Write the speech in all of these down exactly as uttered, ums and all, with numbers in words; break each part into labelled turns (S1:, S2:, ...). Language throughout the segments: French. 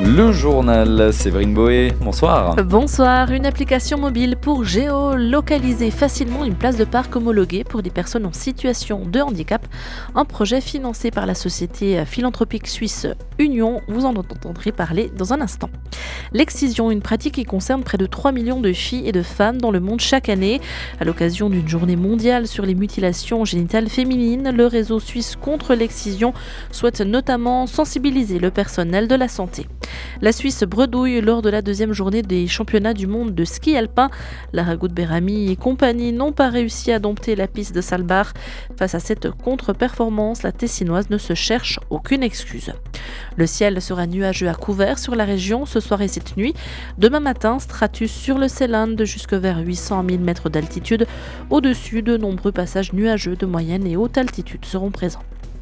S1: Le journal, Séverine Boé, bonsoir.
S2: Bonsoir, une application mobile pour géolocaliser facilement une place de parc homologuée pour des personnes en situation de handicap. Un projet financé par la société philanthropique suisse Union, vous en entendrez parler dans un instant. L'excision, une pratique qui concerne près de trois millions de filles et de femmes dans le monde chaque année. À l'occasion d'une journée mondiale sur les mutilations génitales féminines, le réseau suisse contre l'excision souhaite notamment sensibiliser le personnel de la santé. La Suisse bredouille lors de la deuxième journée des championnats du monde de ski alpin. Laragout Berami et compagnie n'ont pas réussi à dompter la piste de Salbach. Face à cette contre-performance, la Tessinoise ne se cherche aucune excuse. Le ciel sera nuageux à couvert sur la région ce soir et cette nuit. Demain matin, stratus sur le Seeland de jusque vers huit cents à mille mètres d'altitude. Au-dessus, de nombreux passages nuageux de moyenne et haute altitude seront présents.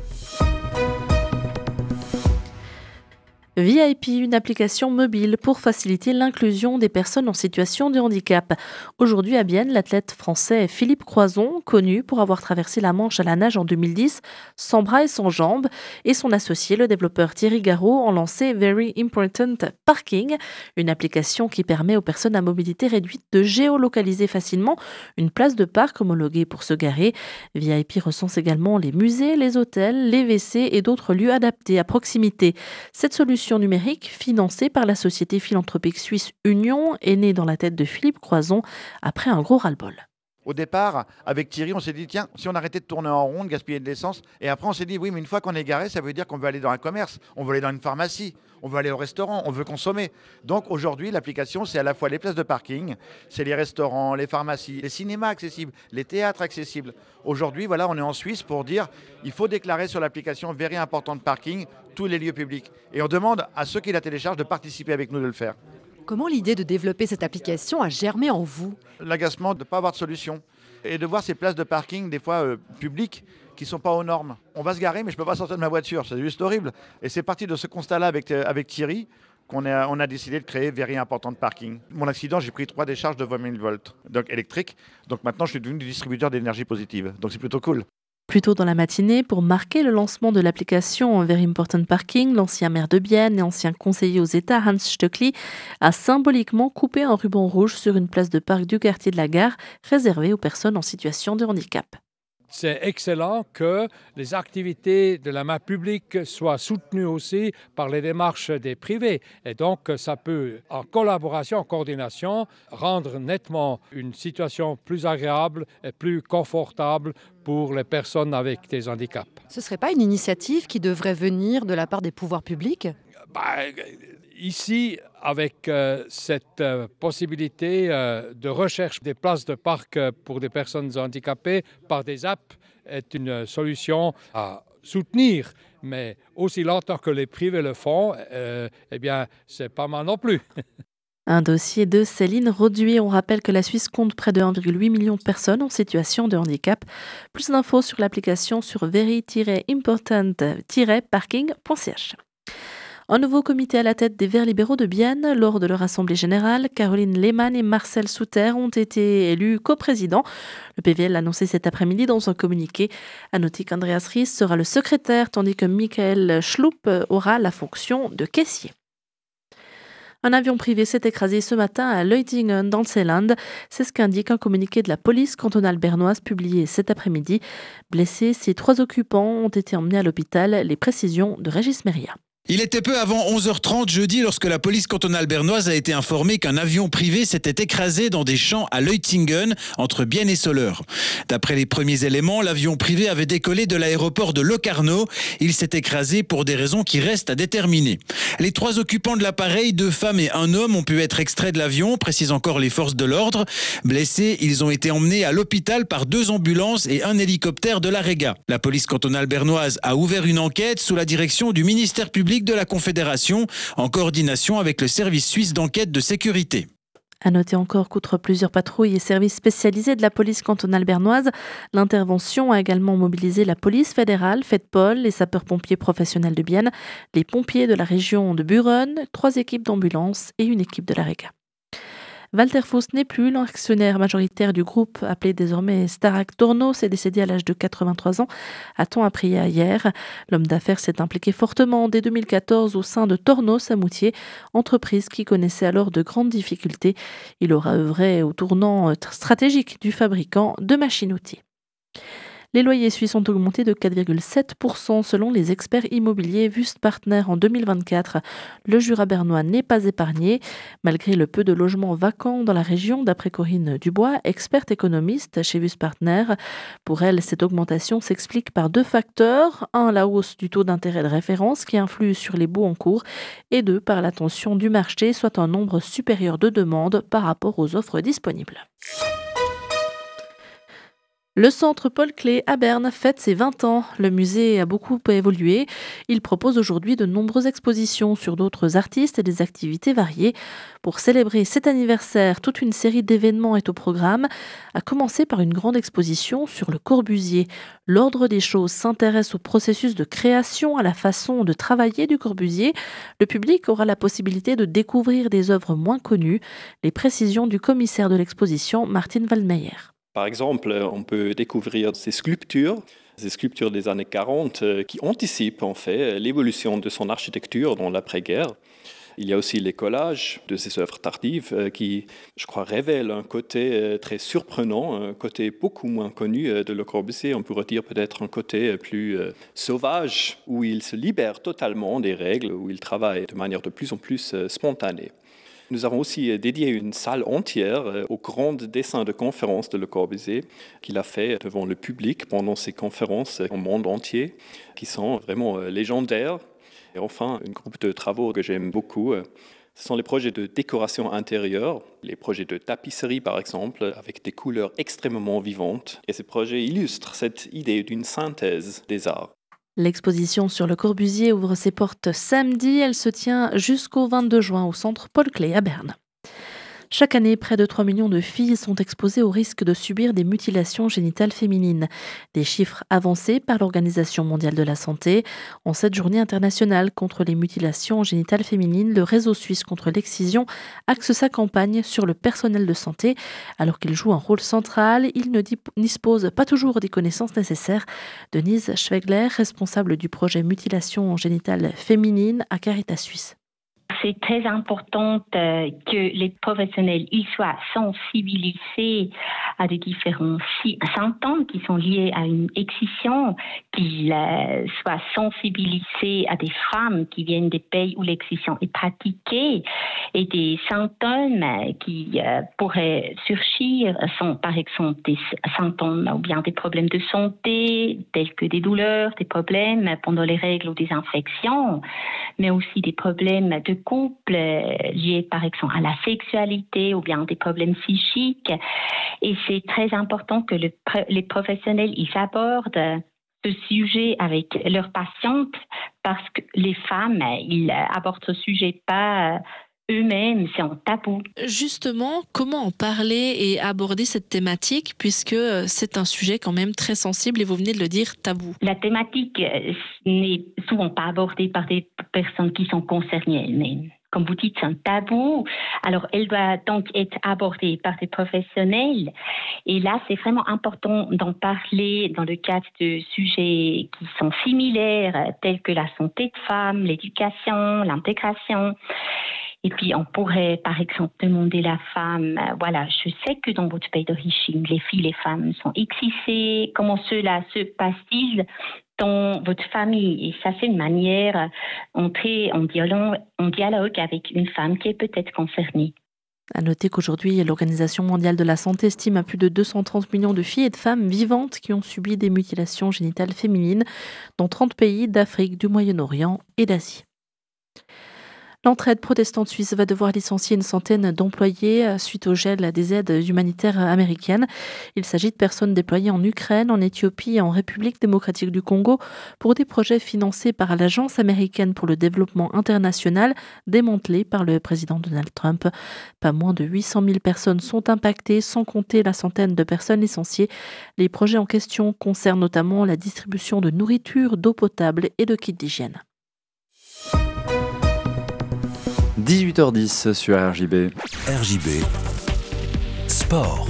S2: V I P, une application mobile pour faciliter l'inclusion des personnes en situation de handicap. Aujourd'hui à Bienne, l'athlète français Philippe Croison, connu pour avoir traversé la Manche à la nage en deux mille dix, sans bras et sans jambes, et son associé, le développeur Thierry Garot, ont lancé Very Important Parking, une application qui permet aux personnes à mobilité réduite de géolocaliser facilement une place de parc homologuée pour se garer. V I P recense également les musées, les hôtels, les W C et d'autres lieux adaptés à proximité. Cette solution numérique, financée par la société philanthropique suisse Union, est née dans la tête de Philippe Croison après un gros ras-le-bol.
S3: Au départ, avec Thierry, on s'est dit, tiens, si on arrêtait de tourner en rond, de gaspiller de l'essence, et après on s'est dit, oui, mais une fois qu'on est garé, ça veut dire qu'on veut aller dans un commerce, on veut aller dans une pharmacie, on veut aller au restaurant, on veut consommer. Donc aujourd'hui, l'application, c'est à la fois les places de parking, c'est les restaurants, les pharmacies, les cinémas accessibles, les théâtres accessibles. Aujourd'hui, voilà, on est en Suisse pour dire, il faut déclarer sur l'application Very Important Parking tous les lieux publics. Et on demande à ceux qui la téléchargent de participer avec nous de le faire.
S4: Comment l'idée de développer cette application a germé en vous ?
S3: L'agacement de ne pas avoir de solution et de voir ces places de parking, des fois euh, publiques, qui ne sont pas aux normes. On va se garer, mais je ne peux pas sortir de ma voiture, c'est juste horrible. Et c'est parti de ce constat-là avec, euh, avec Thierry qu'on a, on a décidé de créer Very Important Parking. Mon accident, j'ai pris trois décharges de vingt mille volts, donc électriques. Donc maintenant, je suis devenu distributeur d'énergie positive. Donc c'est plutôt cool.
S2: Plus tôt dans la matinée, pour marquer le lancement de l'application Very Important Parking, l'ancien maire de Bienne et ancien conseiller aux États Hans Stöckli a symboliquement coupé un ruban rouge sur une place de parc du quartier de la Gare réservée aux personnes en situation de handicap.
S5: C'est excellent que les activités de la main publique soient soutenues aussi par les démarches des privés. Et donc, ça peut, en collaboration, en coordination, rendre nettement une situation plus agréable et plus confortable pour les personnes avec des handicaps.
S4: Ce ne serait pas une initiative qui devrait venir de la part des pouvoirs publics ?
S5: Bah, ici, avec euh, cette euh, possibilité euh, de recherche des places de parc pour des personnes handicapées par des apps est une solution à soutenir. Mais aussi longtemps que les privés le font, euh, eh bien, c'est pas mal non plus.
S2: Un dossier de Céline Roduit. On rappelle que la Suisse compte près de un virgule huit million de personnes en situation de handicap. Plus d'infos sur l'application sur very important parking point c h. Un nouveau comité à la tête des Verts libéraux de Bienne. Lors de leur assemblée générale, Caroline Lehmann et Marcel Souter ont été élus coprésidents. Le P V L l'a annoncé cet après-midi dans un communiqué. À noter qu'Andreas Ries sera le secrétaire, tandis que Michael Schlupp aura la fonction de caissier. Un avion privé s'est écrasé ce matin à Leutingen dans le Seeland. C'est ce qu'indique un communiqué de la police cantonale bernoise publié cet après-midi. Blessés, ces trois occupants ont été emmenés à l'hôpital. Les précisions de Régis Méria.
S6: Il était peu avant onze heures trente jeudi lorsque la police cantonale bernoise a été informée qu'un avion privé s'était écrasé dans des champs à Leutingen, entre Bienne et Soleure. D'après les premiers éléments, l'avion privé avait décollé de l'aéroport de Locarno. Il s'est écrasé pour des raisons qui restent à déterminer. Les trois occupants de l'appareil, deux femmes et un homme, ont pu être extraits de l'avion, précisent encore les forces de l'ordre. Blessés, ils ont été emmenés à l'hôpital par deux ambulances et un hélicoptère de la Rega. La police cantonale bernoise a ouvert une enquête sous la direction du ministère public de la Confédération, en coordination avec le service suisse d'enquête de sécurité.
S2: À noter encore qu'outre plusieurs patrouilles et services spécialisés de la police cantonale bernoise, l'intervention a également mobilisé la police fédérale, FEDPOL, les sapeurs-pompiers professionnels de Bienne, les pompiers de la région de Buren, trois équipes d'ambulance et une équipe de la Rega. Walter Fuss n'est plus l'actionnaire majoritaire du groupe, appelé désormais Starac Tornos, est décédé à l'âge de quatre-vingt-trois ans, a-t-on appris hier. L'homme d'affaires s'est impliqué fortement dès deux mille quatorze au sein de Tornos à Moutier, entreprise qui connaissait alors de grandes difficultés. Il aura œuvré au tournant stratégique du fabricant de machines-outils. Les loyers suisses ont augmenté de quatre virgule sept pour cent selon les experts immobiliers Wüst Partner en deux mille vingt-quatre. Le Jura bernois n'est pas épargné, malgré le peu de logements vacants dans la région, d'après Corinne Dubois, experte économiste chez Wüst Partner. Pour elle, cette augmentation s'explique par deux facteurs. Un, la hausse du taux d'intérêt de référence qui influe sur les baux en cours, et deux, par la tension du marché, soit un nombre supérieur de demandes par rapport aux offres disponibles. Le centre Paul Klee à Berne fête ses vingt ans. Le musée a beaucoup évolué. Il propose aujourd'hui de nombreuses expositions sur d'autres artistes et des activités variées. Pour célébrer cet anniversaire, toute une série d'événements est au programme, à commencer par une grande exposition sur le Corbusier. L'ordre des choses s'intéresse au processus de création, à la façon de travailler du Corbusier. Le public aura la possibilité de découvrir des œuvres moins connues. Les précisions du commissaire de l'exposition, Martin Waldmeyer.
S7: Par exemple, on peut découvrir ces sculptures, ces sculptures des années quarante qui anticipent en fait l'évolution de son architecture dans l'après-guerre. Il y a aussi les collages de ces œuvres tardives qui, je crois, révèlent un côté très surprenant, un côté beaucoup moins connu de Le Corbusier. On pourrait dire peut-être un côté plus sauvage, où il se libère totalement des règles, où il travaille de manière de plus en plus spontanée. Nous avons aussi dédié une salle entière aux grands dessins de conférences de Le Corbusier qu'il a fait devant le public pendant ses conférences au monde entier, qui sont vraiment légendaires. Et enfin, un groupe de travaux que j'aime beaucoup, ce sont les projets de décoration intérieure, les projets de tapisserie par exemple, avec des couleurs extrêmement vivantes. Et ces projets illustrent cette idée d'une synthèse des arts.
S2: L'exposition sur Le Corbusier ouvre ses portes samedi. Elle se tient jusqu'au vingt-deux juin au centre Paul Klee à Berne. Chaque année, près de trois millions de filles sont exposées au risque de subir des mutilations génitales féminines. Des chiffres avancés par l'Organisation mondiale de la santé. En cette journée internationale contre les mutilations génitales féminines, le réseau suisse contre l'excision axe sa campagne sur le personnel de santé. Alors qu'il joue un rôle central, il ne dispose pas toujours des connaissances nécessaires. Denise Schwegler, responsable du projet Mutilation génitale féminine à Caritas Suisse.
S8: C'est très important euh, que les professionnels y soient sensibilisés à des différents symptômes qui sont liés à une excision, qu'ils euh, soient sensibilisés à des femmes qui viennent des pays où l'excision est pratiquée et des symptômes qui euh, pourraient surgir sont par exemple des symptômes ou bien des problèmes de santé tels que des douleurs, des problèmes pendant les règles ou des infections, mais aussi des problèmes de couple liés par exemple à la sexualité ou bien des problèmes psychiques. Et c'est très important que le, les professionnels ils abordent ce sujet avec leurs patientes parce que les femmes, ils abordent ce sujet pas eux-mêmes, c'est un tabou.
S2: Justement, comment en parler et aborder cette thématique puisque c'est un sujet quand même très sensible et vous venez de le dire, tabou?
S8: La thématique n'est souvent pas abordée par des personnes qui sont concernées elles-mêmes. Comme vous dites, c'est un tabou. Alors, elle doit donc être abordée par des professionnels. Et là, c'est vraiment important d'en parler dans le cadre de sujets qui sont similaires, tels que la santé de femmes, l'éducation, l'intégration. Et puis, on pourrait, par exemple, demander à la femme, euh, voilà, je sais que dans votre pays d'origine, les filles, les femmes sont excitées. Comment cela se passe-t-il dans votre famille? Et ça, c'est une manière d'entrer en dialogue, en dialogue avec une femme qui est peut-être concernée.
S2: À noter qu'aujourd'hui, l'Organisation mondiale de la santé estime à plus de deux cent trente millions de filles et de femmes vivantes qui ont subi des mutilations génitales féminines dans trente pays d'Afrique, du Moyen-Orient et d'Asie. L'entraide protestante suisse va devoir licencier une centaine d'employés suite au gel des aides humanitaires américaines. Il s'agit de personnes déployées en Ukraine, en Éthiopie et en République démocratique du Congo pour des projets financés par l'Agence américaine pour le développement international, démantelée par le président Donald Trump. Pas moins de huit cent mille personnes sont impactées, sans compter la centaine de personnes licenciées. Les projets en question concernent notamment la distribution de nourriture, d'eau potable et de kits d'hygiène.
S1: dix-huit heures dix sur R J B.
S9: R J B, Sport.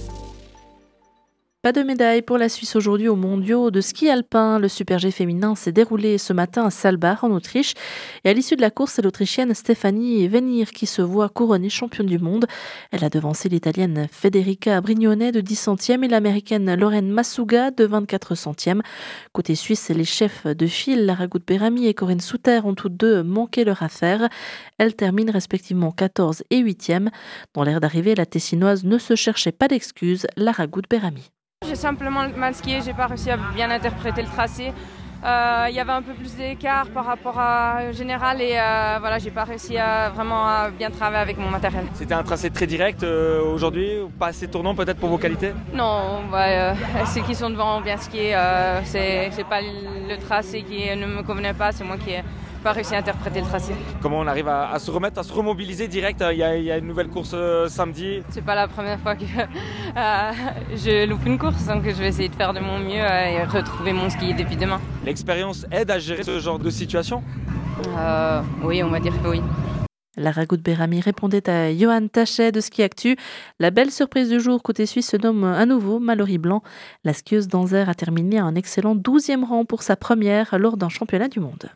S2: Pas de médaille pour la Suisse aujourd'hui aux mondiaux de ski alpin. Le Super G féminin s'est déroulé ce matin à Saalbach en Autriche. Et à l'issue de la course, c'est l'Autrichienne Stefanie Venir qui se voit couronnée championne du monde. Elle a devancé l'Italienne Federica Brignone de dix centièmes et l'Américaine Lauren Masuga de vingt-quatre centièmes. Côté suisse, les chefs de file, Lara Gutberami et Corinne Souter, ont toutes deux manqué leur affaire. Elles terminent respectivement quatorze et huitième. Dans l'air d'arrivée, la Tessinoise ne se cherchait pas d'excuses. Lara Gutberami.
S10: J'ai simplement mal skié, j'ai pas réussi à bien interpréter le tracé. Euh, il y avait un peu plus d'écart par rapport à général et euh, voilà, j'ai pas réussi à vraiment à bien travailler avec mon matériel.
S11: C'était un tracé très direct euh, aujourd'hui, pas assez tournant peut-être pour vos qualités?
S10: Non, ouais, euh, ceux qui sont devant ont bien skié, euh, c'est, c'est pas le tracé qui ne me convenait pas, c'est moi qui ai pas réussi à interpréter le tracé.
S11: Comment on arrive à, à se remettre, à se remobiliser direct? Il y a, il y a une nouvelle course euh, samedi.
S10: C'est pas la première fois que euh, je loupe une course, donc je vais essayer de faire de mon mieux et retrouver mon ski depuis demain.
S11: L'expérience aide à gérer ce genre de situation?
S10: euh, Oui, on va dire que oui.
S2: Lara Gutberami répondait à Johan Tachet de Ski Actu. La belle surprise du jour côté suisse se nomme à nouveau Mallory Blanc. La skieuse d'Anzer a terminé à un excellent douzième rang pour sa première lors d'un championnat du monde.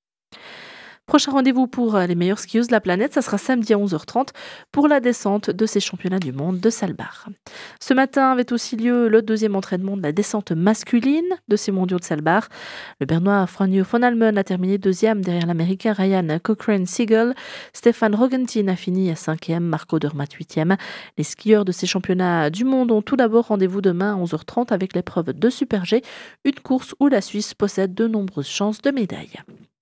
S2: Prochain rendez-vous pour les meilleures skieuses de la planète, ça sera samedi à onze heures trente pour la descente de ces championnats du monde de Saalbach. Ce matin avait aussi lieu le deuxième entraînement de la descente masculine de ces mondiaux de Saalbach. Le Bernois Franjo von Almen a terminé deuxième derrière l'Américain Ryan Cochrane-Siegel. Stéphane Rogentin a fini à cinquième, Marco Dermatt huitième. Les skieurs de ces championnats du monde ont tout d'abord rendez-vous demain à onze heures trente avec l'épreuve de Super G, une course où la Suisse possède de nombreuses chances de médaille.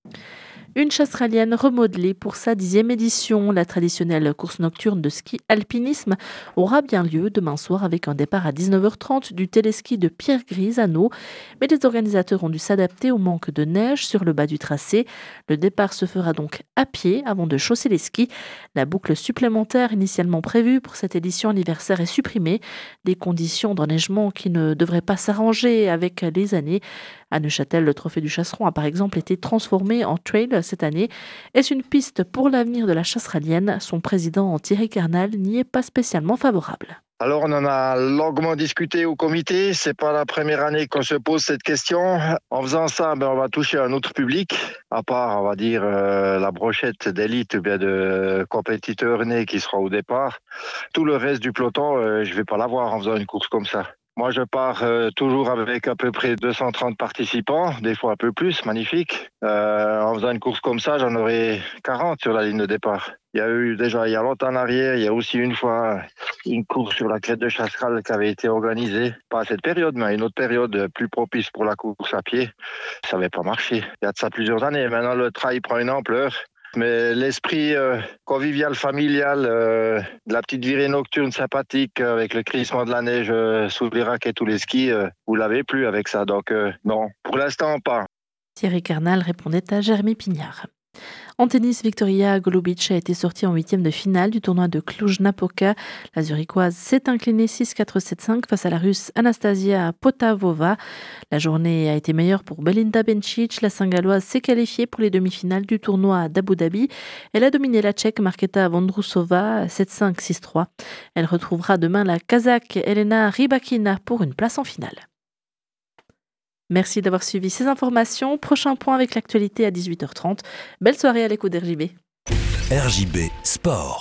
S2: Une chasseralienne remodelée pour sa dixième édition. La traditionnelle course nocturne de ski alpinisme aura bien lieu demain soir avec un départ à dix-neuf heures trente du téléski de Pierre Grise à Nau. Mais les organisateurs ont dû s'adapter au manque de neige sur le bas du tracé. Le départ se fera donc à pied avant de chausser les skis. La boucle supplémentaire initialement prévue pour cette édition anniversaire est supprimée. Des conditions d'enneigement qui ne devraient pas s'arranger avec les années. À Neuchâtel, le trophée du Chasseron a par exemple été transformé en trail cette année. Est-ce une piste pour l'avenir de la chasseralienne? Son président Thierry Carnal n'y est pas spécialement favorable.
S12: Alors on en a longuement discuté au comité, c'est pas la première année qu'on se pose cette question. En faisant ça, ben, on va toucher un autre public, à part on va dire euh, la brochette d'élite ou bien de compétiteurs nés qui sera au départ. Tout le reste du peloton, euh, je vais pas l'avoir en faisant une course comme ça. Moi, je pars euh, toujours avec à peu près deux cent trente participants, des fois un peu plus, magnifique. Euh, en faisant une course comme ça, j'en aurais quarante sur la ligne de départ. Il y a eu déjà, il y a longtemps en arrière, il y a aussi une fois une course sur la crête de Chasseral qui avait été organisée, pas à cette période, mais à une autre période plus propice pour la course à pied. Ça n'avait pas marché. Il y a de ça plusieurs années. Maintenant, le trail prend une ampleur. Mais l'esprit euh, convivial, familial, euh, de la petite virée nocturne sympathique euh, avec le crissement de la neige euh, sous les raquettes et tous les skis, euh, vous l'avez plus avec ça. Donc euh, non, pour l'instant pas.
S2: Thierry Carnal répondait à Jérémy Pignard. En tennis, Victoria Golubic a été sortie en huitième de finale du tournoi de Cluj-Napoca. La Zurichoise s'est inclinée six quatre sept cinq face à la Russe Anastasia Potapova. La journée a été meilleure pour Belinda Bencic. La Saint-Galloise s'est qualifiée pour les demi-finales du tournoi d'Abu Dhabi. Elle a dominé la Tchèque Marketa Vondrousova sept cinq six trois. Elle retrouvera demain la Kazakh Elena Rybakina pour une place en finale. Merci d'avoir suivi ces informations. Prochain point avec l'actualité à dix-huit heures trente. Belle soirée à l'écoute d'R J B.
S9: R J B Sport.